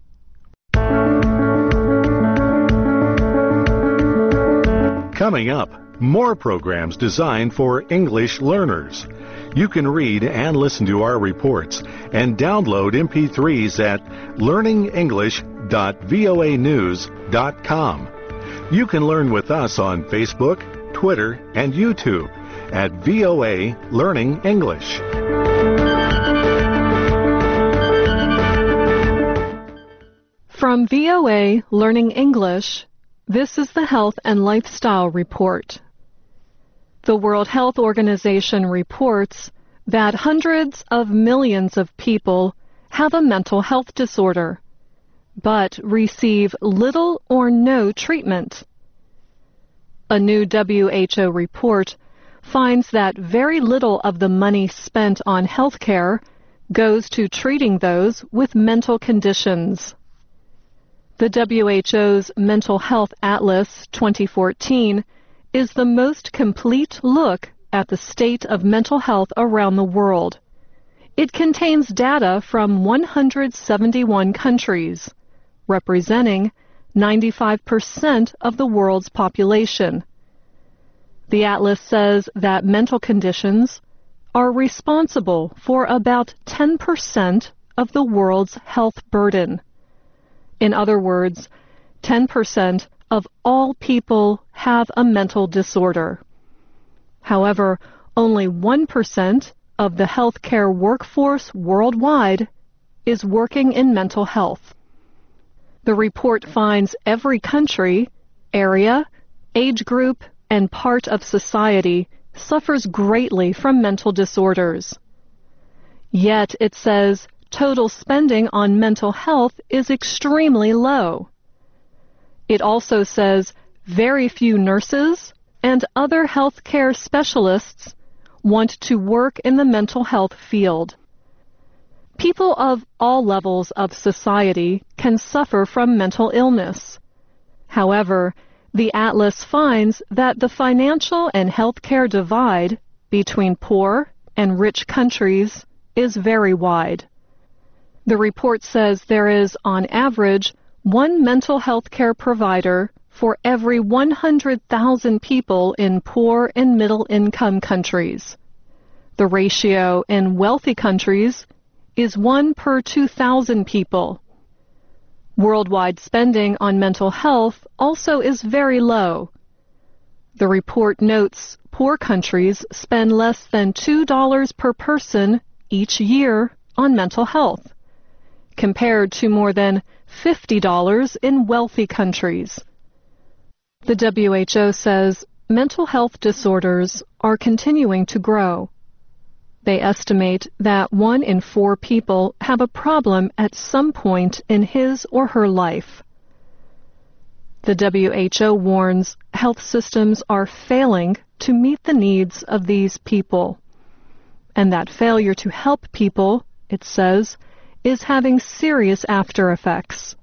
Coming up, more programs designed for English learners. You can read and listen to our reports and download M P threes at learning english dot voa news dot com. You can learn with us on Facebook, Twitter, and YouTube at V O A Learning English. From V O A Learning English, this is the Health and Lifestyle Report. The World Health Organization reports that hundreds of millions of people have a mental health disorder, but receive little or no treatment. A new W H O report finds that very little of the money spent on health care goes to treating those with mental conditions. The W H O's Mental Health Atlas twenty fourteen is the most complete look at the state of mental health around the world. It contains data from one hundred seventy-one countries, representing ninety-five percent of the world's population. The atlas says that mental conditions are responsible for about ten percent of the world's health burden. In other words, ten percent of all people have a mental disorder. However, only one percent of the healthcare workforce worldwide is working in mental health. The report finds every country, area, age group, and part of society suffers greatly from mental disorders. Yet it says total spending on mental health is extremely low. It also says very few nurses and other healthcare specialists want to work in the mental health field. People of all levels of society can suffer from mental illness. However, the atlas finds that the financial and healthcare divide between poor and rich countries is very wide. The report says there is, on average, one mental health care provider for every one hundred thousand people in poor and middle-income countries. The ratio in wealthy countries is one per two thousand people. Worldwide spending on mental health also is very low. The report notes poor countries spend less than two dollars per person each year on mental health, compared to more than fifty dollars in wealthy countries. The W H O says mental health disorders are continuing to grow. They estimate that one in four people have a problem at some point in his or her life. The W H O warns health systems are failing to meet the needs of these people, and that failure to help people, it says, is having serious after effects.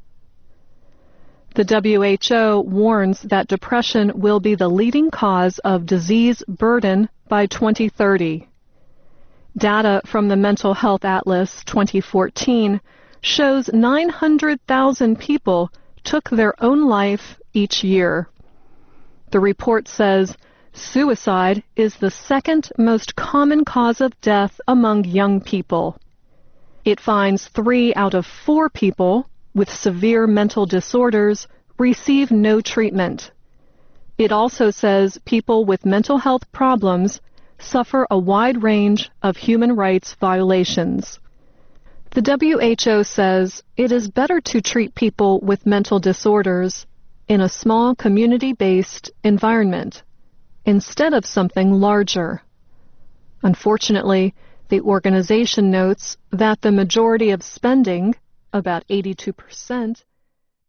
The W H O warns that depression will be the leading cause of disease burden by twenty thirty. Data from the Mental Health Atlas twenty fourteen shows nine hundred thousand people took their own life each year. The report says suicide is the second most common cause of death among young people. It finds three out of four people with severe mental disorders receive no treatment. It also says people with mental health problems suffer a wide range of human rights violations. The W H O says it is better to treat people with mental disorders in a small community-based environment instead of something larger. Unfortunately, the organization notes that the majority of spending, about eighty-two percent,